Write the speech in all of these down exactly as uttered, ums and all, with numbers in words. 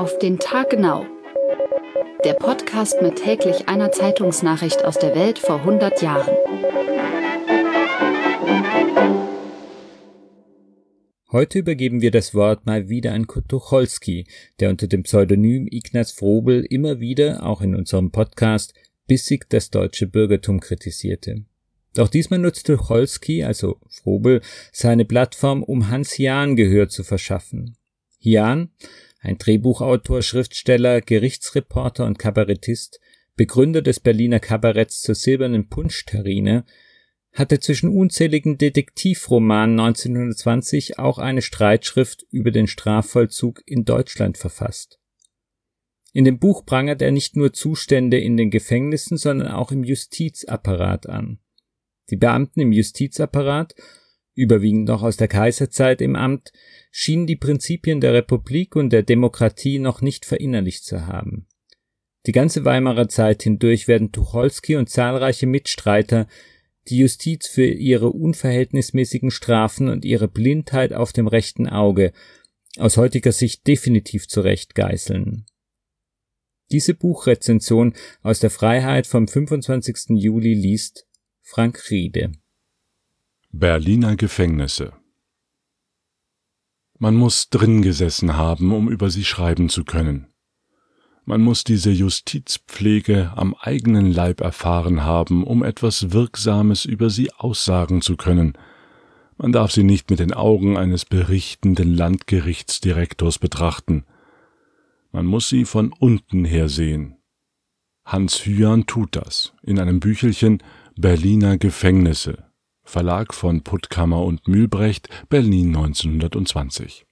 Auf den Tag genau. Der Podcast mit täglich einer Zeitungsnachricht aus der Welt vor hundert Jahren. Heute übergeben wir das Wort mal wieder an Kurt Tucholsky, der unter dem Pseudonym Ignaz Froebel immer wieder, auch in unserem Podcast, bissig das deutsche Bürgertum kritisierte. Doch diesmal nutzt Tucholsky, also Froebel, seine Plattform, um Hans Jahn Gehör zu verschaffen. Jahn, ein Drehbuchautor, Schriftsteller, Gerichtsreporter und Kabarettist, Begründer des Berliner Kabaretts zur Silbernen Punschterrine, hatte zwischen unzähligen Detektivromanen neunzehnhundertzwanzig auch eine Streitschrift über den Strafvollzug in Deutschland verfasst. In dem Buch prangert er nicht nur Zustände in den Gefängnissen, sondern auch im Justizapparat an. Die Beamten im Justizapparat, überwiegend noch aus der Kaiserzeit im Amt, schienen die Prinzipien der Republik und der Demokratie noch nicht verinnerlicht zu haben. Die ganze Weimarer Zeit hindurch werden Tucholsky und zahlreiche Mitstreiter die Justiz für ihre unverhältnismäßigen Strafen und ihre Blindheit auf dem rechten Auge aus heutiger Sicht definitiv zurecht geißeln. Diese Buchrezension aus der Freiheit vom fünfundzwanzigsten Juli liest Frank Riede. Berliner Gefängnisse. Man muss drin gesessen haben, um über sie schreiben zu können. Man muss diese Justizpflege am eigenen Leib erfahren haben, um etwas Wirksames über sie aussagen zu können. Man darf sie nicht mit den Augen eines berichtenden Landgerichtsdirektors betrachten. Man muss sie von unten her sehen. Hans Hyarn tut das in einem Büchelchen Berliner Gefängnisse, Verlag von Puttkammer und Mühlbrecht, Berlin neunzehnhundertzwanzig.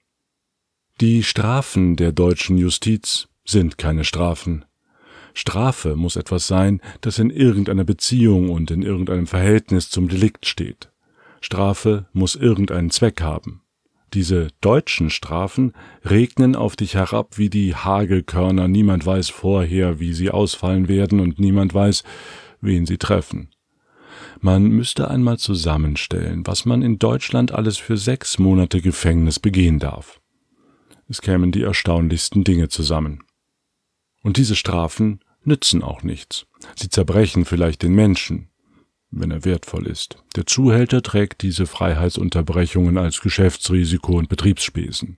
Die Strafen der deutschen Justiz sind keine Strafen. Strafe muss etwas sein, das in irgendeiner Beziehung und in irgendeinem Verhältnis zum Delikt steht. Strafe muss irgendeinen Zweck haben. Diese deutschen Strafen regnen auf dich herab wie die Hagelkörner, niemand weiß vorher, wie sie ausfallen werden und niemand weiß, wen sie treffen. Man müsste einmal zusammenstellen, was man in Deutschland alles für sechs Monate Gefängnis begehen darf. Es kämen die erstaunlichsten Dinge zusammen. Und diese Strafen nützen auch nichts. Sie zerbrechen vielleicht den Menschen, wenn er wertvoll ist. Der Zuhälter trägt diese Freiheitsunterbrechungen als Geschäftsrisiko und Betriebsspesen.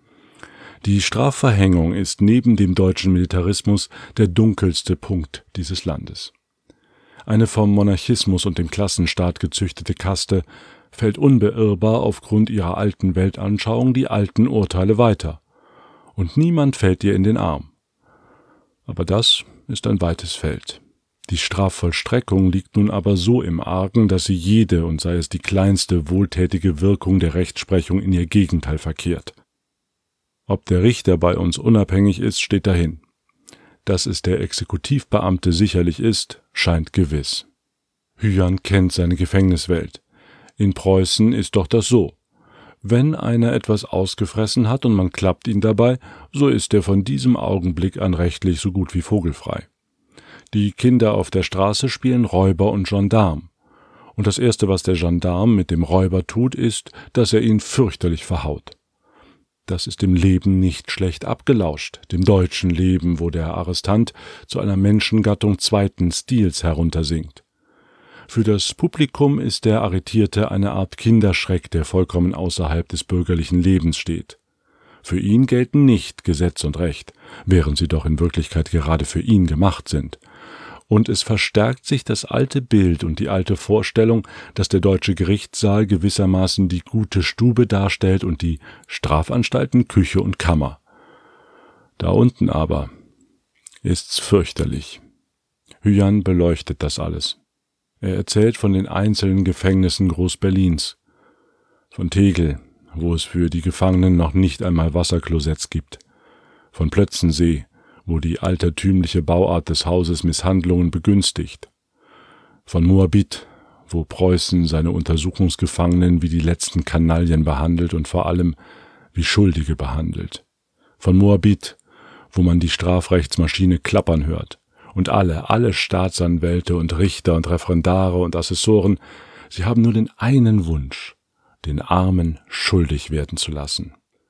Die Strafverhängung ist neben dem deutschen Militarismus der dunkelste Punkt dieses Landes. Eine vom Monarchismus und dem Klassenstaat gezüchtete Kaste fällt unbeirrbar aufgrund ihrer alten Weltanschauung die alten Urteile weiter. Und niemand fällt ihr in den Arm. Aber das ist ein weites Feld. Die Strafvollstreckung liegt nun aber so im Argen, dass sie jede, und sei es die kleinste, wohltätige Wirkung der Rechtsprechung in ihr Gegenteil verkehrt. Ob der Richter bei uns unabhängig ist, steht dahin. Dass es der Exekutivbeamte sicherlich ist, scheint gewiss. Hyarn kennt seine Gefängniswelt. In Preußen ist doch das so. Wenn einer etwas ausgefressen hat und man klappt ihn dabei, so ist er von diesem Augenblick an rechtlich so gut wie vogelfrei. Die Kinder auf der Straße spielen Räuber und Gendarm. Und das Erste, was der Gendarm mit dem Räuber tut, ist, dass er ihn fürchterlich verhaut. Das ist dem Leben nicht schlecht abgelauscht, dem deutschen Leben, wo der Arrestant zu einer Menschengattung zweiten Stils heruntersinkt. Für das Publikum ist der Arretierte eine Art Kinderschreck, der vollkommen außerhalb des bürgerlichen Lebens steht. Für ihn gelten nicht Gesetz und Recht, während sie doch in Wirklichkeit gerade für ihn gemacht sind. Und es verstärkt sich das alte Bild und die alte Vorstellung, dass der deutsche Gerichtssaal gewissermaßen die gute Stube darstellt und die Strafanstalten Küche und Kammer. Da unten aber ist's fürchterlich. Hyarn beleuchtet das alles. Er erzählt von den einzelnen Gefängnissen Groß-Berlins, von Tegel, wo es für die Gefangenen noch nicht einmal Wasserklosetts gibt, von Plötzensee, wo die altertümliche Bauart des Hauses Misshandlungen begünstigt, von Moabit, wo Preußen seine Untersuchungsgefangenen wie die letzten Kanaillen behandelt und vor allem wie Schuldige behandelt, von Moabit, wo man die Strafrechtsmaschine klappern hört, und alle, alle Staatsanwälte und Richter und Referendare und Assessoren, sie haben nur den einen Wunsch, den Armen schuldig werden zu lassen.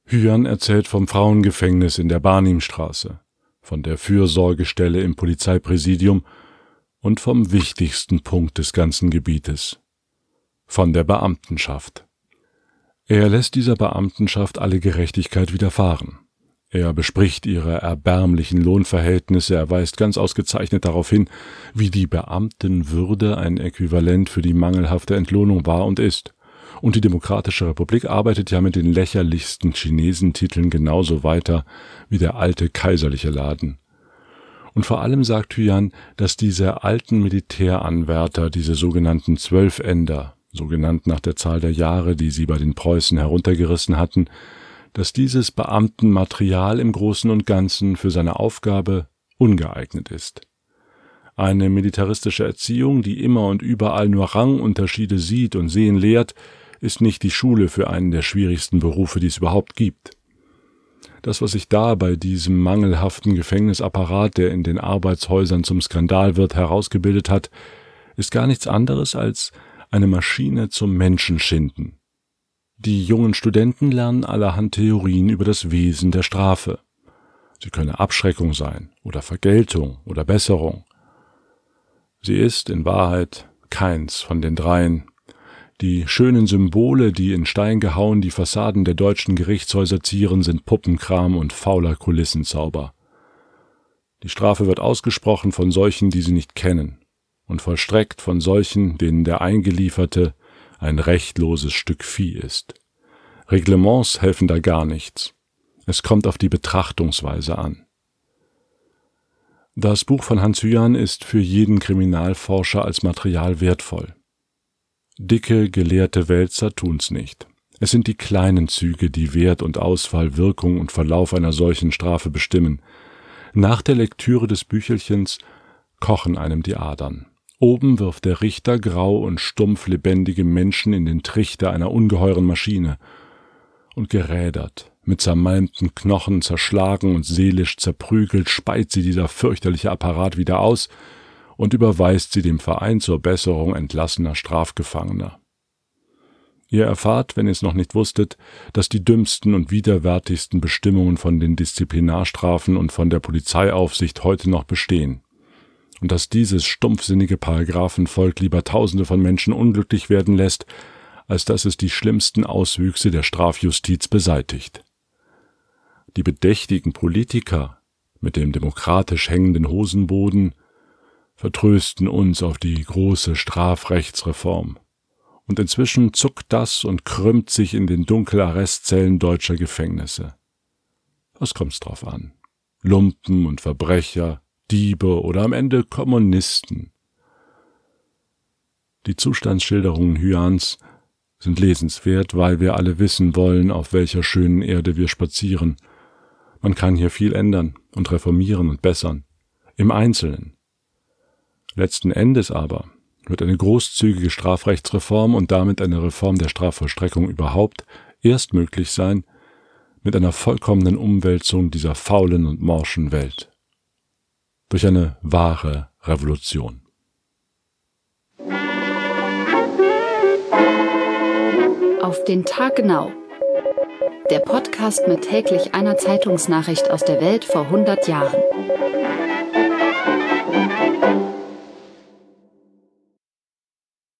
Hyan erzählt vom Frauengefängnis in der Barnimstraße, von der Fürsorgestelle im Polizeipräsidium und vom wichtigsten Punkt des ganzen Gebietes, von der Beamtenschaft. Er lässt dieser Beamtenschaft alle Gerechtigkeit widerfahren. Er bespricht ihre erbärmlichen Lohnverhältnisse, er weist ganz ausgezeichnet darauf hin, wie die Beamtenwürde ein Äquivalent für die mangelhafte Entlohnung war und ist. Und die Demokratische Republik arbeitet ja mit den lächerlichsten Chinesentiteln genauso weiter wie der alte kaiserliche Laden. Und vor allem sagt Hyan, dass diese alten Militäranwärter, diese sogenannten Zwölfender, so genannt nach der Zahl der Jahre, die sie bei den Preußen heruntergerissen hatten, dass dieses Beamtenmaterial im Großen und Ganzen für seine Aufgabe ungeeignet ist. Eine militaristische Erziehung, die immer und überall nur Rangunterschiede sieht und sehen lehrt, ist nicht die Schule für einen der schwierigsten Berufe, die es überhaupt gibt. Das, was sich da bei diesem mangelhaften Gefängnisapparat, der in den Arbeitshäusern zum Skandal wird, herausgebildet hat, ist gar nichts anderes als eine Maschine zum Menschenschinden. Die jungen Studenten lernen allerhand Theorien über das Wesen der Strafe. Sie könne Abschreckung sein oder Vergeltung oder Besserung. Sie ist in Wahrheit keins von den dreien. Die schönen Symbole, die in Stein gehauen die Fassaden der deutschen Gerichtshäuser zieren, sind Puppenkram und fauler Kulissenzauber. Die Strafe wird ausgesprochen von solchen, die sie nicht kennen, und vollstreckt von solchen, denen der Eingelieferte ein rechtloses Stück Vieh ist. Reglements helfen da gar nichts. Es kommt auf die Betrachtungsweise an. Das Buch von Hans Hyan ist für jeden Kriminalforscher als Material wertvoll. Dicke, gelehrte Wälzer tun's nicht. Es sind die kleinen Züge, die Wert und Ausfall, Wirkung und Verlauf einer solchen Strafe bestimmen. Nach der Lektüre des Büchelchens kochen einem die Adern. Oben wirft der Richter grau und stumpf lebendige Menschen in den Trichter einer ungeheuren Maschine. Und gerädert, mit zermalmten Knochen zerschlagen und seelisch zerprügelt, speit sie dieser fürchterliche Apparat wieder aus und überweist sie dem Verein zur Besserung entlassener Strafgefangener. Ihr erfahrt, wenn ihr es noch nicht wusstet, dass die dümmsten und widerwärtigsten Bestimmungen von den Disziplinarstrafen und von der Polizeiaufsicht heute noch bestehen. Und dass dieses stumpfsinnige Paragraphenvolk lieber Tausende von Menschen unglücklich werden lässt, als dass es die schlimmsten Auswüchse der Strafjustiz beseitigt. Die bedächtigen Politiker mit dem demokratisch hängenden Hosenboden vertrösten uns auf die große Strafrechtsreform. Und inzwischen zuckt das und krümmt sich in den Dunkelarrestzellen deutscher Gefängnisse. Was kommt's drauf an? Lumpen und Verbrecher, Diebe oder am Ende Kommunisten. Die Zustandsschilderungen Hyans sind lesenswert, weil wir alle wissen wollen, auf welcher schönen Erde wir spazieren. Man kann hier viel ändern und reformieren und bessern. Im Einzelnen. Letzten Endes aber wird eine großzügige Strafrechtsreform und damit eine Reform der Strafvollstreckung überhaupt erst möglich sein mit einer vollkommenen Umwälzung dieser faulen und morschen Welt. Durch eine wahre Revolution. Auf den Tag genau. Der Podcast mit täglich einer Zeitungsnachricht aus der Welt vor hundert Jahren.